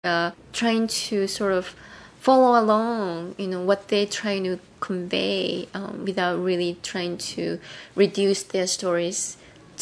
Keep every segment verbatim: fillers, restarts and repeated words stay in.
uh, trying to sort of follow along, you know, what they're trying to convey um, without really trying to reduce their stories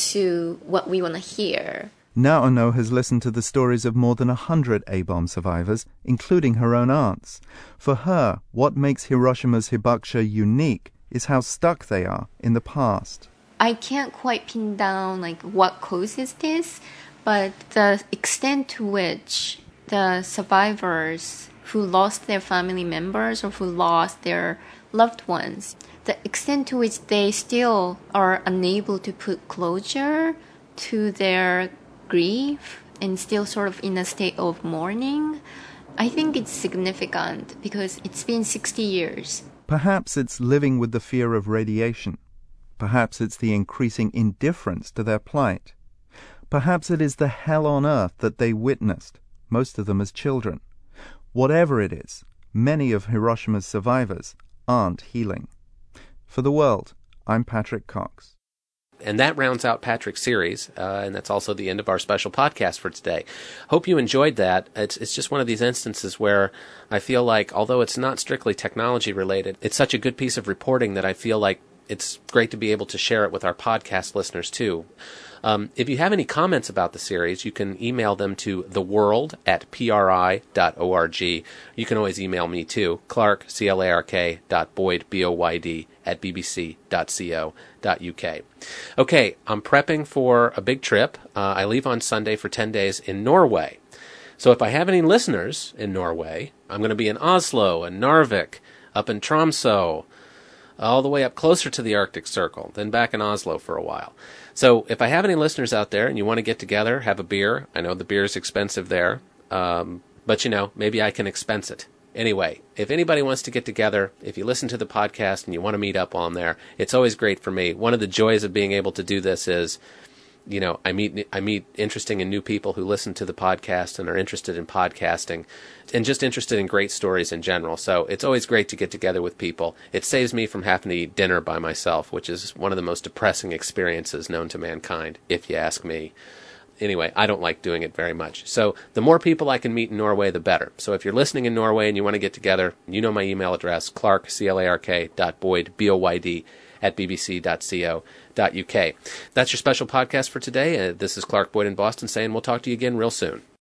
to what we want to hear. Naono has listened to the stories of more than a hundred A-bomb survivors, including her own aunts. For her, what makes Hiroshima's hibakusha unique is how stuck they are in the past. I can't quite pin down like what causes this, but the extent to which the survivors who lost their family members or who lost their loved ones, the extent to which they still are unable to put closure to their grief and still sort of in a state of mourning, I think it's significant because it's been sixty years. Perhaps it's living with the fear of radiation. Perhaps it's the increasing indifference to their plight. Perhaps it is the hell on earth that they witnessed, most of them as children. Whatever it is, many of Hiroshima's survivors aren't healing. For The World, I'm Patrick Cox. And that rounds out Patrick's series, uh, and that's also the end of our special podcast for today. Hope you enjoyed that. It's it's just one of these instances where I feel like, although it's not strictly technology related, it's such a good piece of reporting that I feel like it's great to be able to share it with our podcast listeners too. Um, if you have any comments about the series, you can email them to theworld at pri dot org. You can always email me too, Clark, C L A R K, dot Boyd, B O Y D, at b b c dot co dot u k. Okay, I'm prepping for a big trip. Uh, I leave on Sunday for ten days in Norway. So if I have any listeners in Norway, I'm going to be in Oslo and Narvik, up in Tromsø, all the way up closer to the Arctic Circle, then back in Oslo for a while. So if I have any listeners out there and you want to get together, have a beer, I know the beer is expensive there, um, but you know, maybe I can expense it. Anyway, if anybody wants to get together, if you listen to the podcast and you want to meet up while I'm there, it's always great for me. One of the joys of being able to do this is, you know, I meet I meet interesting and new people who listen to the podcast and are interested in podcasting and just interested in great stories in general. So it's always great to get together with people. It saves me from having to eat dinner by myself, which is one of the most depressing experiences known to mankind, if you ask me. Anyway, I don't like doing it very much. So the more people I can meet in Norway, the better. So if you're listening in Norway and you want to get together, you know my email address, Clark, C L A R K, dot Boyd, B O Y D, at b b c dot co dot u k. That's your special podcast for today. Uh, this is Clark Boyd in Boston saying we'll talk to you again real soon.